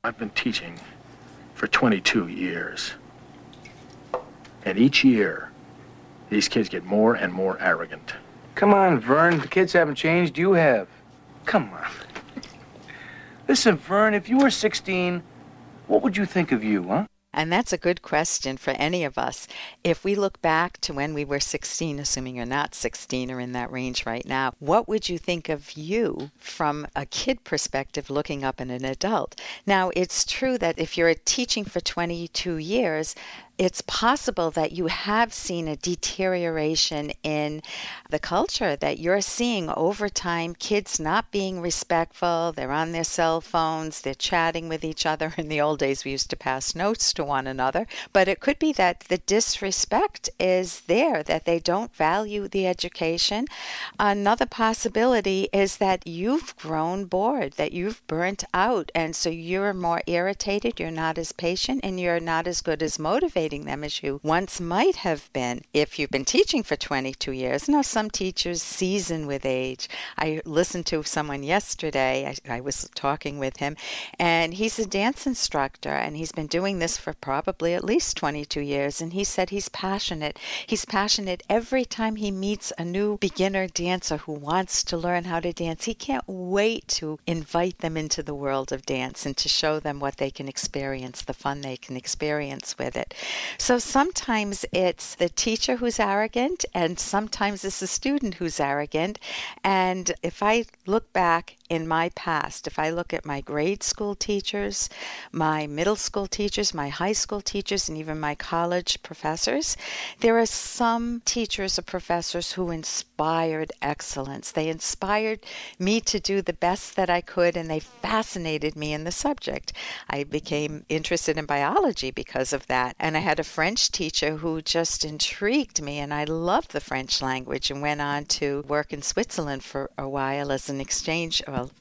I've been teaching for 22 years. And each year, these kids get more and more arrogant. Come on, Vern. The kids haven't changed. You have. Come on. Listen, Vern, if you were 16, what would you think of you, huh? And that's a good question for any of us. If we look back to when we were 16, assuming you're not 16 or in that range right now, what would you think of you from a kid perspective looking up at an adult? Now, it's true that if you're teaching for 22 years, it's possible that you have seen a deterioration in the culture, that you're seeing over time kids not being respectful. They're on their cell phones. They're chatting with each other. In the old days, we used to pass notes to one another. But it could be that the disrespect is there, that they don't value the education. Another possibility is that you've grown bored, that you've burnt out. And so you're more irritated. You're not as patient, and you're not as good as motivated them as you once might have been if you've been teaching for 22 years. Now, some teachers season with age. I listened to someone yesterday. I was talking with him, and he's a dance instructor, and he's been doing this for probably at least 22 years, and he said he's passionate. He's passionate every time he meets a new beginner dancer who wants to learn how to dance. He can't wait to invite them into the world of dance and to show them what they can experience, the fun they can experience with it. So sometimes it's the teacher who's arrogant, and sometimes it's the student who's arrogant. And if I look back in my past, if I look at my grade school teachers, my middle school teachers, my high school teachers, and even my college professors, there are some teachers or professors who inspired excellence. They inspired me to do the best that I could, and they fascinated me in the subject. I became interested in biology because of that. And I had a French teacher who just intrigued me, and I loved the French language and went on to work in Switzerland for a while as an exchange.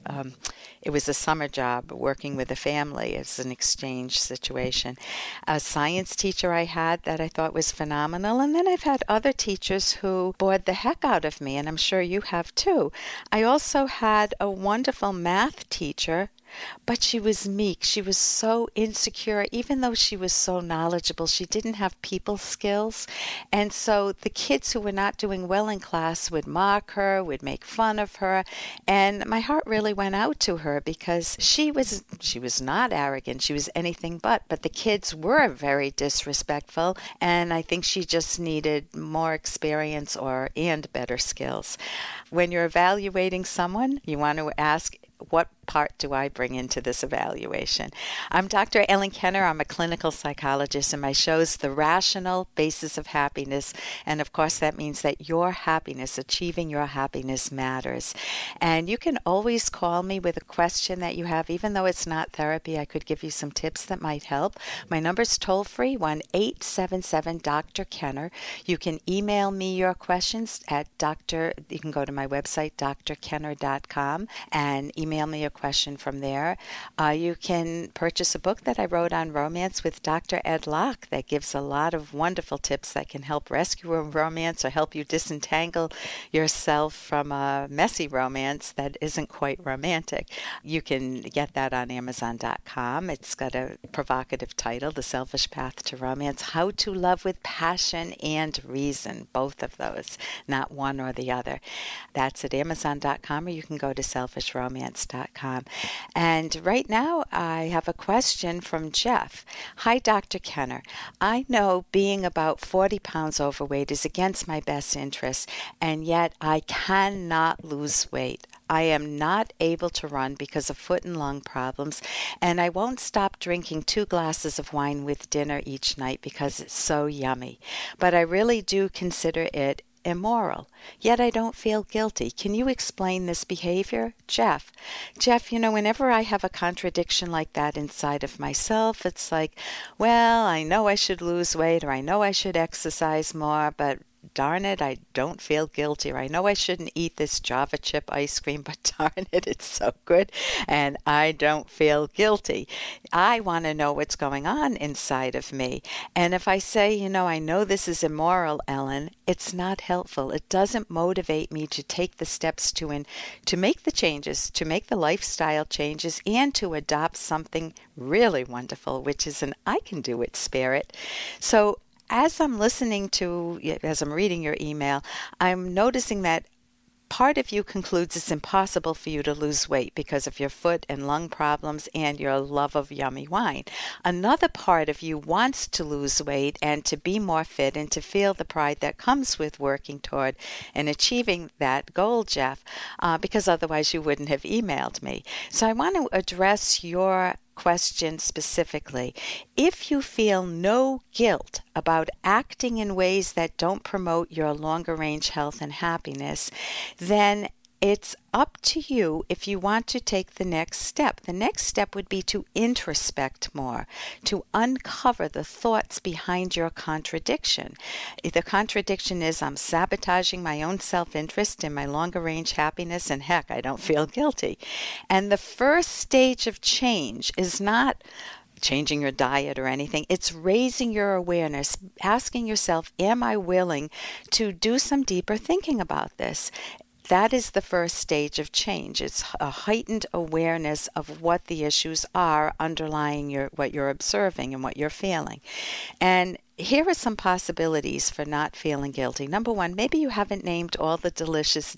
It was a summer job working with a family as an exchange situation. A science teacher I had that I thought was phenomenal, and then I've had other teachers who bored the heck out of me, and I'm sure you have too. I also had a wonderful math teacher, but she was meek. She was so insecure. Even though she was so knowledgeable, she didn't have people skills. And so the kids who were not doing well in class would mock her, would make fun of her. And my heart really went out to her because she was not arrogant. She was anything but the kids were very disrespectful. And I think she just needed more experience and better skills. When you're evaluating someone, you want to ask, what part do I bring into this evaluation? I'm Dr. Ellen Kenner. I'm a clinical psychologist, and my show's The Rational Basis of Happiness. And of course, that means that your happiness, achieving your happiness, matters. And you can always call me with a question that you have. Even though it's not therapy, I could give you some tips that might help. My number's toll-free, 1-877-Dr. You can email me your questions at you can go to my website, drkenner.com, and email me a question from there. You can purchase a book that I wrote on romance with Dr. Ed Locke that gives a lot of wonderful tips that can help rescue a romance or help you disentangle yourself from a messy romance that isn't quite romantic. You can get that on Amazon.com. It's got a provocative title, The Selfish Path to Romance, How to Love with Passion and Reason, both of those, not one or the other. That's at Amazon.com, or you can go to selfishromance.com. And right now I have a question from Jeff. Hi, Dr. Kenner. I know being about 40 pounds overweight is against my best interests, and yet I cannot lose weight. I am not able to run because of foot and lung problems, and I won't stop drinking 2 glasses of wine with dinner each night because it's so yummy. But I really do consider it immoral, yet I don't feel guilty. Can you explain this behavior? Jeff, whenever I have a contradiction like that inside of myself, it's like, well, I know I should lose weight or I know I should exercise more, but darn it, I don't feel guilty, or I know I shouldn't eat this Java chip ice cream, but darn it, it's so good, and I don't feel guilty. I want to know what's going on inside of me. And if I say, I know this is immoral, Ellen, it's not helpful. It doesn't motivate me to take the steps to make the changes, to make the lifestyle changes, and to adopt something really wonderful, which is an I can do it spirit. So as I'm reading your email, I'm noticing that part of you concludes it's impossible for you to lose weight because of your foot and lung problems and your love of yummy wine. Another part of you wants to lose weight and to be more fit and to feel the pride that comes with working toward and achieving that goal, Jeff, because otherwise you wouldn't have emailed me. So I want to address your question specifically. If you feel no guilt about acting in ways that don't promote your longer range health and happiness, then it's up to you if you want to take the next step. The next step would be to introspect more, to uncover the thoughts behind your contradiction. The contradiction is I'm sabotaging my own self-interest and my longer range happiness, and heck, I don't feel guilty. And the first stage of change is not changing your diet or anything. It's raising your awareness, asking yourself, am I willing to do some deeper thinking about this? That is the first stage of change. It's a heightened awareness of what the issues are underlying what you're observing and what you're feeling. And here are some possibilities for not feeling guilty. Number one, maybe you haven't named all the delicious,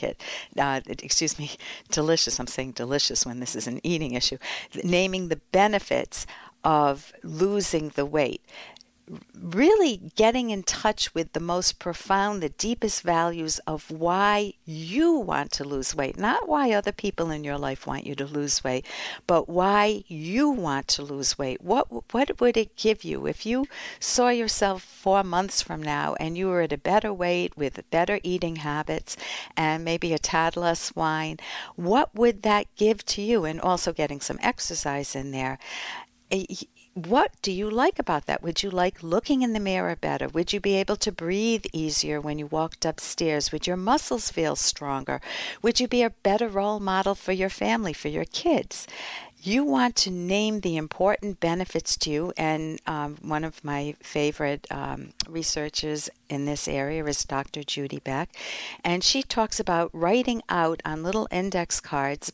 I'm saying delicious when this is an eating issue, naming the benefits of losing the weight. Really getting in touch with the most profound, the deepest values of why you want to lose weight, not why other people in your life want you to lose weight, but why you want to lose weight. What would it give you if you saw yourself 4 months from now and you were at a better weight with better eating habits and maybe a tad less wine? What would that give to you? And also getting some exercise in there. What do you like about that? Would you like looking in the mirror better? Would you be able to breathe easier when you walked upstairs? Would your muscles feel stronger? Would you be a better role model for your family, for your kids? You want to name the important benefits to you, and one of my favorite researchers in this area is Dr. Judy Beck, and she talks about writing out on little index cards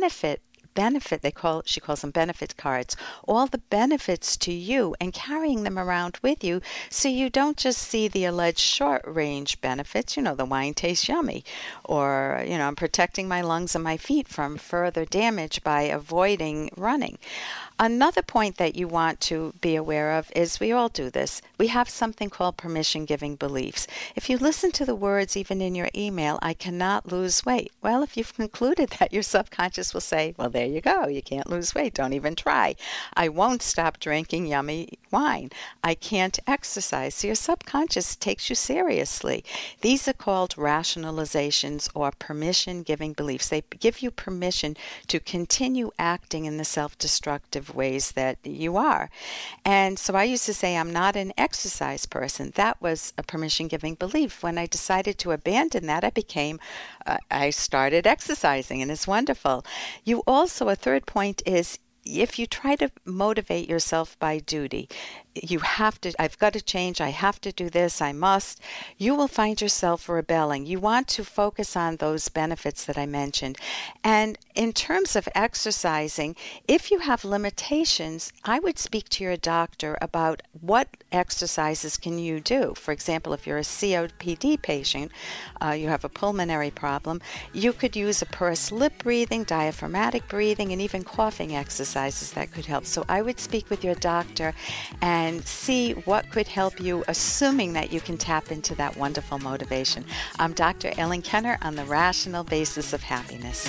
she calls them benefit cards, all the benefits to you, and carrying them around with you so you don't just see the alleged short-range benefits, the wine tastes yummy, or, I'm protecting my lungs and my feet from further damage by avoiding running. Another point that you want to be aware of is, we all do this, we have something called permission-giving beliefs. If you listen to the words even in your email, I cannot lose weight. Well, if you've concluded that, your subconscious will say, well, there you go, you can't lose weight, don't even try. I won't stop drinking yummy wine. I can't exercise. So your subconscious takes you seriously. These are called rationalizations or permission-giving beliefs. They give you permission to continue acting in the self-destructive ways that you are. And so I used to say I'm not an exercise person. That was a permission-giving belief. When I decided to abandon that, I started exercising, and it's wonderful. You also, a third point is, if you try to motivate yourself by duty, I've got to change, I have to do this, I must, you will find yourself rebelling. You want to focus on those benefits that I mentioned. And in terms of exercising, if you have limitations, I would speak to your doctor about what exercises can you do. For example, if you're a COPD patient, you have a pulmonary problem, you could use a pursed lip breathing, diaphragmatic breathing, and even coughing exercises that could help. So I would speak with your doctor and see what could help you, assuming that you can tap into that wonderful motivation. I'm Dr. Ellen Kenner on the Rational Basis of Happiness.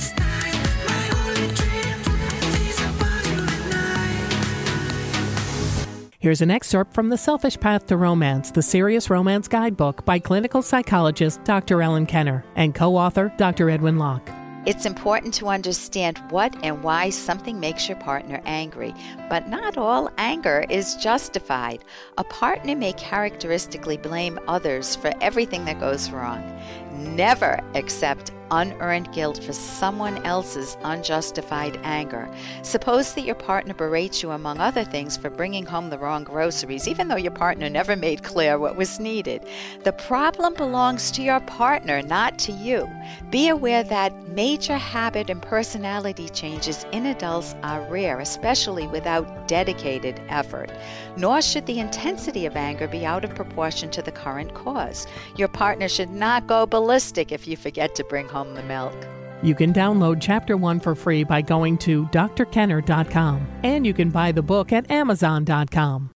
Here's an excerpt from The Selfish Path to Romance, the Serious Romance Guidebook by clinical psychologist Dr. Ellen Kenner and co-author Dr. Edwin Locke. It's important to understand what and why something makes your partner angry, but not all anger is justified. A partner may characteristically blame others for everything that goes wrong. Never accept unearned guilt for someone else's unjustified anger. Suppose that your partner berates you, among other things, for bringing home the wrong groceries, even though your partner never made clear what was needed. The problem belongs to your partner, not to you. Be aware that major habit and personality changes in adults are rare, especially without dedicated effort. Nor should the intensity of anger be out of proportion to the current cause. Your partner should not go ballistic if you forget to bring home the milk. You can download Chapter 1 for free by going to drkenner.com, and you can buy the book at amazon.com.